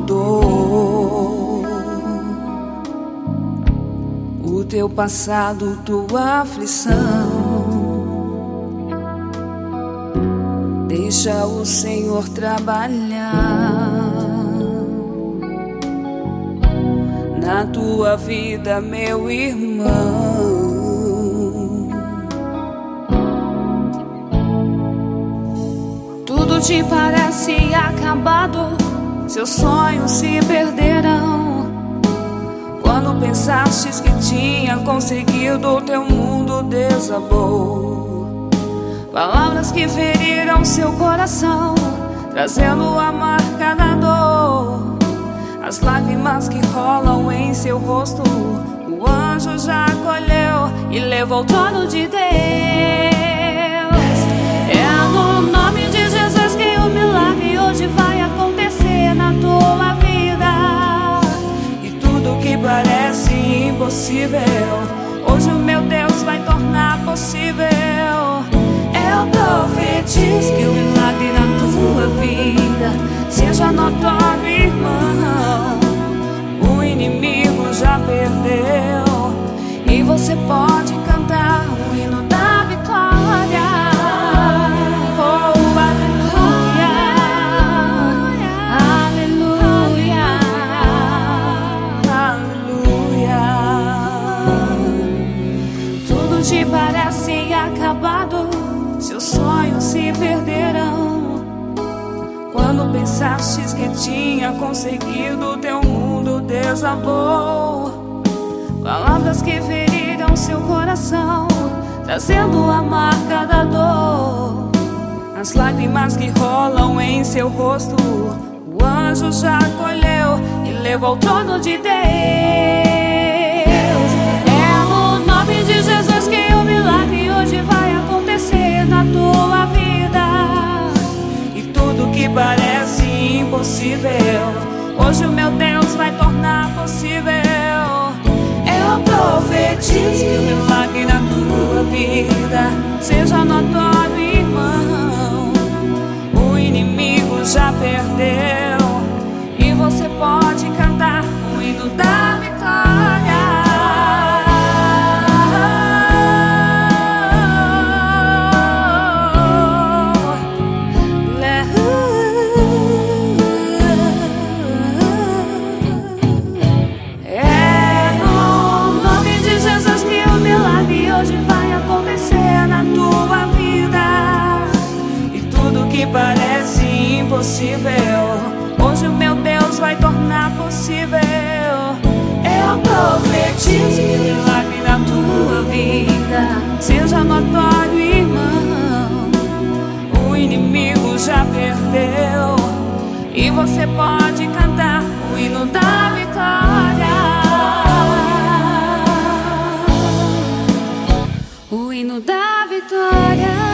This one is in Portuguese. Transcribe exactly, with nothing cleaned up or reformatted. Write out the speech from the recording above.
dor, o teu passado, tua aflição. Deixa o Senhor trabalhar na tua vida, meu irmão. Tudo te parece acabado, seus sonhos se perderão. Quando pensastes que tinha conseguido, teu mundo desabou. Palavras que feriram seu coração, trazendo a marca da dor. As lágrimas que rolam em seu rosto, o anjo já acolheu e levou ao trono de Deus. É no nome de Jesus que o milagre hoje vai acontecer na tua vida. E tudo que parece impossível, hoje o meu Deus vai tornar possível. Eu profetizo que o milagre na tua vida seja notório, irmão. O inimigo já perdeu e você pode cantar o hino da vitória. Oh, aleluia, aleluia, aleluia. Tudo te parece acabado, seus sonhos se perderão. Quando pensastes que tinha conseguido, teu mundo desabou. Palavras que feriram seu coração, trazendo a marca da dor. As lágrimas que rolam em seu rosto, o anjo já acolheu e levou ao trono de Deus. É no nome de Jesus que o milagre hoje vai acontecer na tua vida. E tudo que parece impossível, hoje o meu Deus vai tornar possível. Eu profetizo que o milagre na tua vida seja notório, irmão. O inimigo já perdeu e você pode cantar o hino da vitória. Hoje vai acontecer na tua vida. E tudo que parece impossível, hoje o meu Deus vai tornar possível. Eu profetizo que o milagre na tua vida seja notório, irmão. O inimigo já perdeu e você pode cantar o hino da vitória. O hino da vitória.